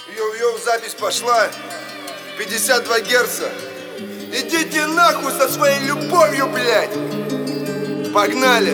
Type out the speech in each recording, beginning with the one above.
Йоу-йоу, запись пошла. 52 герца. Идите нахуй со своей любовью, блядь. Погнали.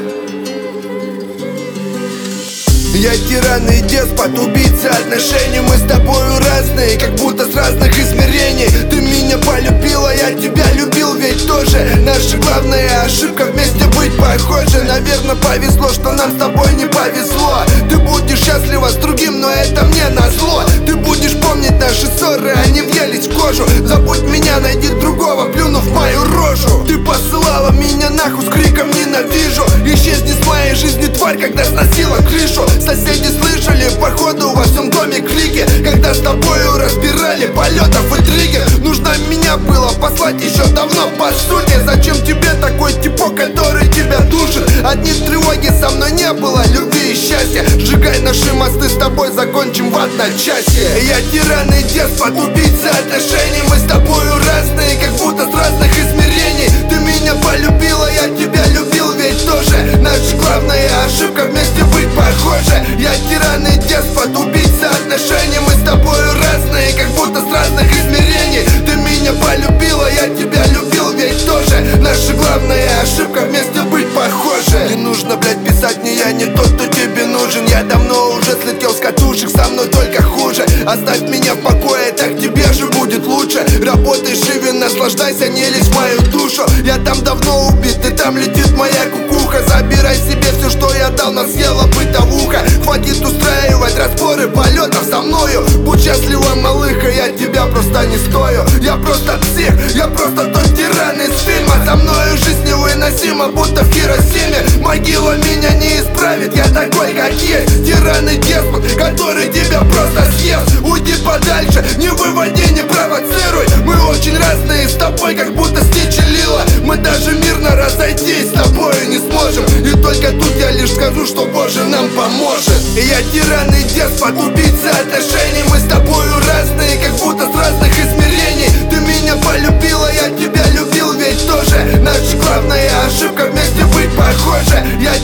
Я тиран и деспот, убийца отношений. Мы с тобою разные, как будто с разных измерений. Ты меня полюбила, я тебя любил ведь тоже. Наша главная ошибка вместе быть похожи. Наверное, повезло, что нам с тобой не повезло. Ты будешь счастлива с другим, но это мне назло. Ты будешь помнить наши ссоры, они въелись в кожу. Забудь меня, найди другого, плюнув в мою рожу. Ты посылала меня нахуй с криком «ненавижу». Исчезни с моей жизни, тварь, когда сносила крышу. Соседи слышали, походу во всем доме клики, когда с тобою разбирали полетов и триггер. Нужно меня было послать еще давно, по сути. Зачем тебе такой типок, который тебя душит? Одни тревоги, со мной не было любви и счастья. Сжигай наши мосты, с тобой закончим в одночасье. Я тиран и деспот, убийца отношений. Мы с тобою разные, как будто с разных измерений. Ты меня полюбила, я тебя любил ведь тоже. Наша главная ошибка вместе быть похожи. Я тиран и деспот, убийца отношений. Мы с тобою разные, как будто с разных измерений. Ты меня полюбила, я тебя любил ведь тоже. Наша главная ошибка вместе быть похожи. Не нужно, блядь, писать мне, я не тот, кто тебе нужен. Я давно уже слетел с катушек, со мной только хуже. Оставь меня в покое, так тебе же будет лучше. Работай шире, наслаждайся, не лезь в мою душу. Я там давно убит, и там летит моя кукуха. Забирай себе все, что я дал, нас съела бытовуха. Хватит устраивать разборы полетов со мною. Будь счастлива, малыха, я тебя просто не стою. Я просто псих, я просто тот тиран из фильма. Со мною жизнь невыносима, будто в Хиросиме. Могила меня не исправит, я такой как есть. Тиран и деспот, который тебя просто съест. Уйди подальше, не выводи, не провоцируй. Мы очень разные с тобой, как будто Стич и Лила. Мы даже мирно разойтись с тобою не сможем. И только тут я лишь скажу, что Боже нам поможет. Я тиран и деспот, убийца отношений. Мы с тобою разные, как будто с разных измерений. Ты меня полюбила, я тебя любил ведь тоже. Наша главная ошибка вместе быть похожи. Я